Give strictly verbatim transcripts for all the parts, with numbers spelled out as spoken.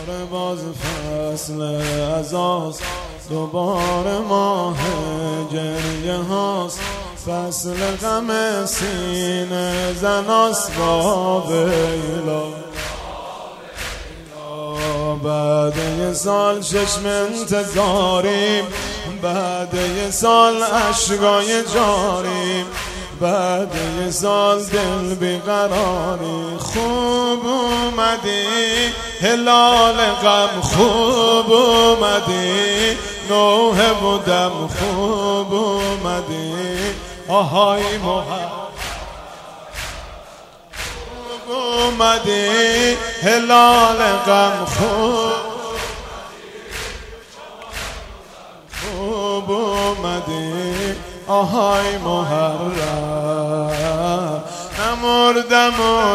دوباره باز فصل ازاست، دوباره ماه گریه هاست، فصل غم سینه زناست با ویلا. بعد یه سال چشم انتظاریم، بعد یه سال عشقای جاریم، بعد یه سال دل بیقراری. خوب اومدی هلال غم، خوب اومدی نوحه بودم، خوب اومدی آهای محب، خوب اومدی هلال غم، خوب خوب اومدی آهای محرم. نمردم و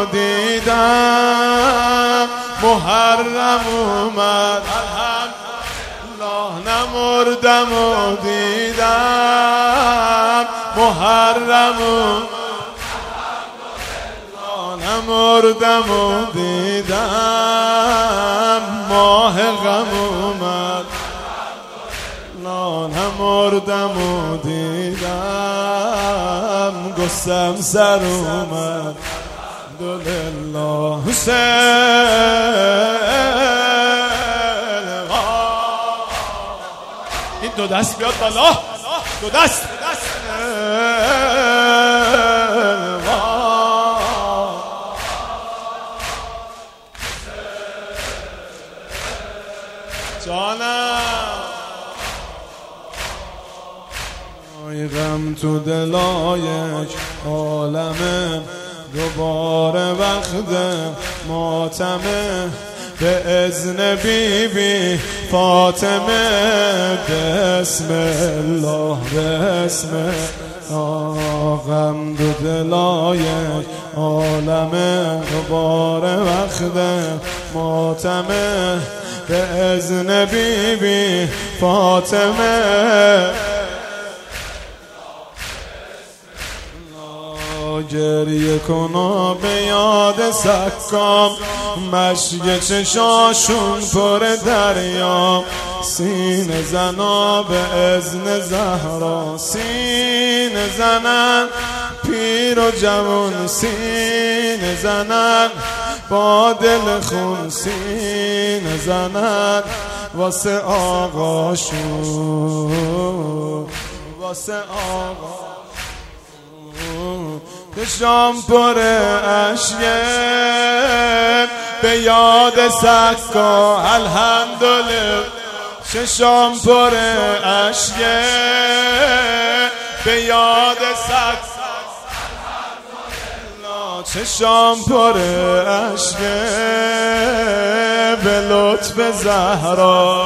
دیدم محرم اومد، الحمدلله. نمردم و دیدم محرم اومد، نمردم و دیدم ماه غم اومد، نمردم و دیدم گستم سر اومد. الحمدلله. حسین این دو دست بیاد بالا، دو دست جانم. ای غم تو دلای عالمه، دوباره وقت ماتمه، به اذن بی بی فاطمه. بسم الله بسم الله. غم تو دلای عالمه، دوباره وقت ماتمه، به اذن بی بی فاطمه. گریه کنا به یاد سکام، مشک چشاشون پر دریا، سینه زنا به اذن زهرا، سینه زنن پیر و جوان، سینه زنن با دل خون، سینه زنن واسه آقاشون، واسه آقا. چشام پر اشکه به یاد سکا، الحمدلله. چشام پر اشکه به یاد سکا، الحمدلله. چشام پر اشکه به لطف زهرا،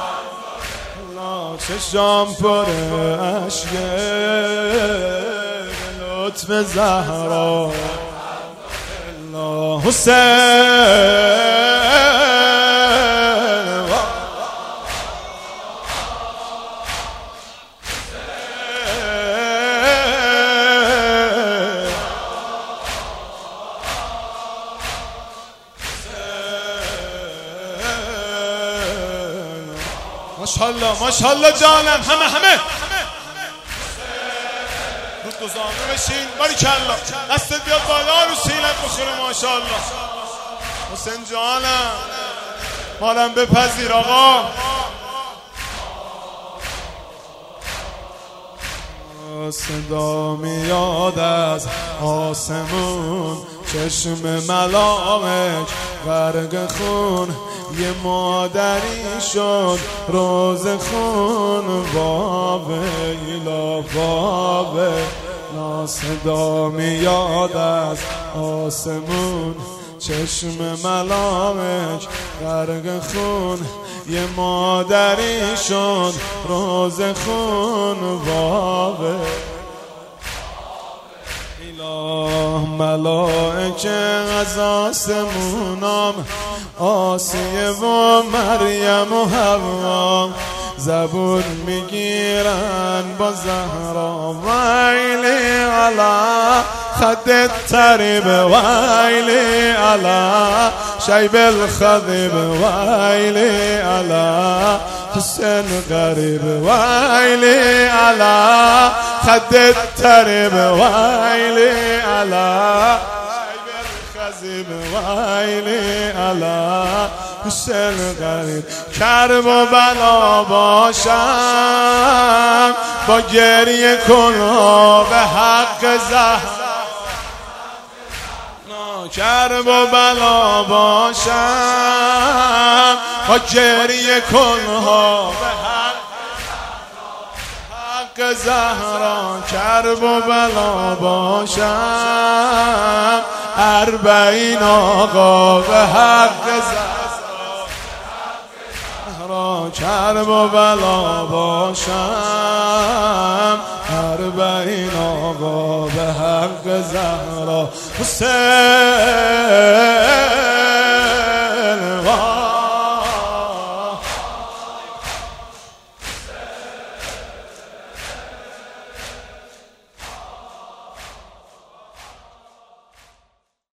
چشام پر اشکه لطف زهرا. الله حسین ماشاءالله ماشاءالله جانم. همه همه رو زانو بشین. باریکالله. دستت بیاد بالا رو سینت بخوره. ماشاءالله حسین جانم. مالم بپذیر آقا. صدا میاد از آسمون، چشم ملامک غرق خون، یه مادری شد روز خون. با ویلا با ویلا. صدا میاد از آسمون، چشم ملامک غرق خون، یه مادری شد روز خون. با ویلا. ملائکه از آسمونام، آسیه و مریم و حوا، زبون میگیرن با زهرا ویلی علا خد تریب ویلی علا شیب الخضب ویلی علا حسن غریب ویلی علا خد تریب ویلی علا ویلی علا حسین غریب کرب و بلا باشم با گریه کنها به حق زهرا کرب و بلا باشم با گریه کنها به حق زهرا کرب و بلا باشم اربعین آقا به حق زهرا کرب و بلا باشم اربعین آقا به حق زهرا حسین